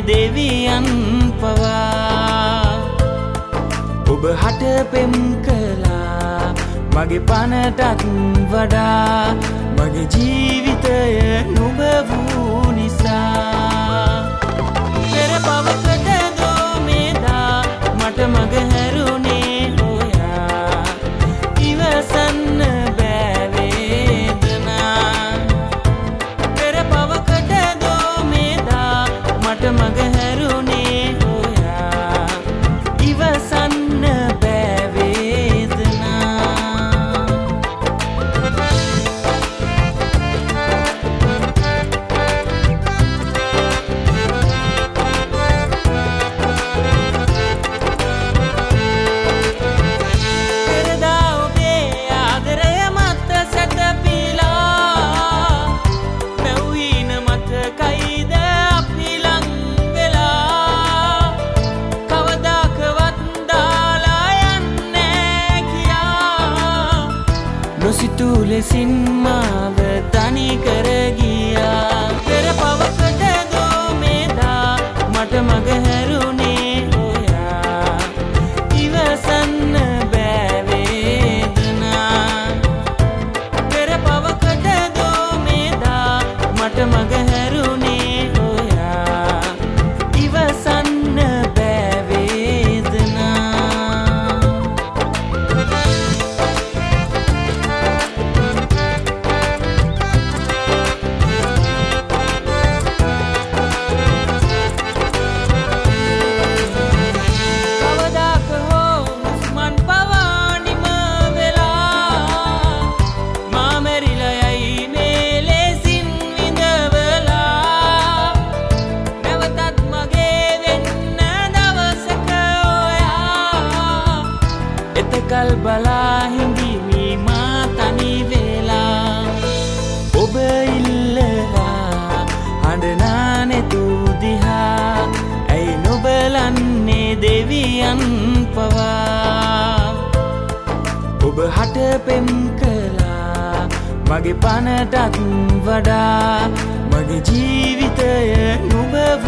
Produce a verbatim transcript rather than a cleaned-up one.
දෙවියන් පවා ඔබ හට පෙම් කළා මගේ පනටත් වඩා මගේ ජීවිතය නුඹ වූ නිසා පෙර පවකට දෝමේදා මට මග හැරුණේ හොයා ඉවසන්න බෑ වේදනා පෙර පවකට දෝමේදා මට මග හැරුණේ හොයා ඉවසන්න බෑ වේදනා පෙරදා ඔබේ ආදරය මත සැතපීලා පැව්හින මතකයිද අපි ලං වෙලා කවදාකවත් දාලා යන්නේ කියා නොසිතූ ලෙසින් මාව තනි කර ගියා පෙර පවකට දෝමේදා මට මග හැරුණේ හොයා ඉවසන්න බෑ වේදනා පෙර පවකට දෝමේදා මට මග හැරුණේ හොයා ඉවසන්න බෑ වේදනා කවදාක හෝ හුස්මන් පවා නිම වෙලා මා මැරිලා යයි මේ ලෙසින් විඳවලා නැවතත් මගේ වෙන්න දවසක ඔයා එතකල් බලා හිඳිමි මා තනි වෙලා ඔබ ඉල්ලලා හඬනා නෙතු දිහා ඇයි නොබලන්නේ දෙවියන් පවා ඔබ හට පෙම් කළා මගේ පනටත් වඩා මගේ ජීවිතය නුඹ